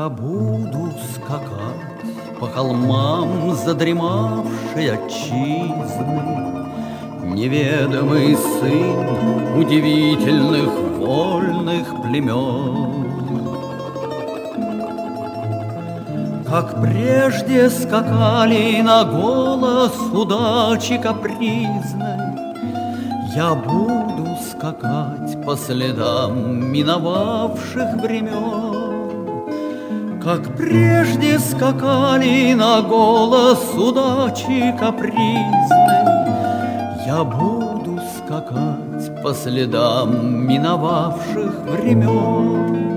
Я буду скакать по холмам задремавшей отчизны, неведомый сын удивительных вольных племен. Как прежде скакали на голос удачи капризной, я буду скакать по следам миновавших времен. Как прежде скакали на голос удачи капризной, я буду скакать по следам миновавших времен.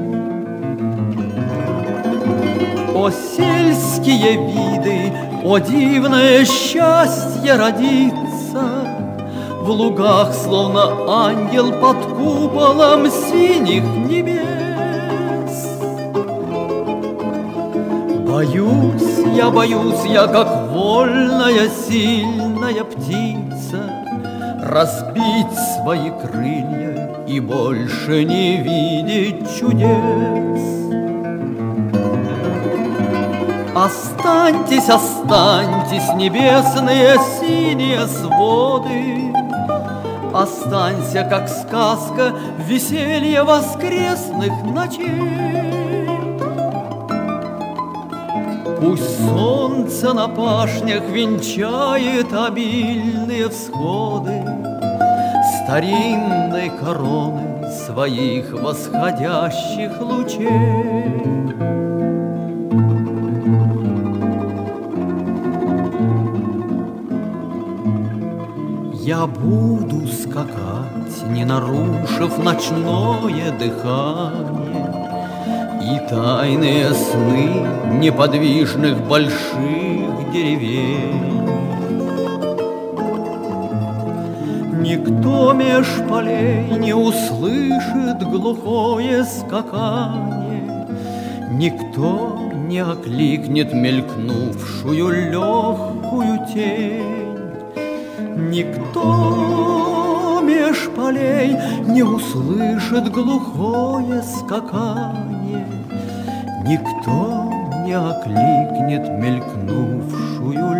О сельские виды, о дивное счастье родиться в лугах, словно ангел под куполом синих небес. Боюсь я, как вольная сильная птица, разбить свои крылья и больше не видеть чудес. Останьтесь, останьтесь, небесные синие своды, останься, как сказка, веселье воскресных ночей. Пусть солнце на пашнях венчает обильные всходы старинной короной своих восходящих лучей. Я буду скакать, не нарушив ночное дыхание и тайные сны неподвижных больших деревень. Никто меж полей не услышит глухое скакание, никто не окликнет мелькнувшую легкую тень. Никто меж полей не услышит глухое скакание, никто не окликнет мелькнувшую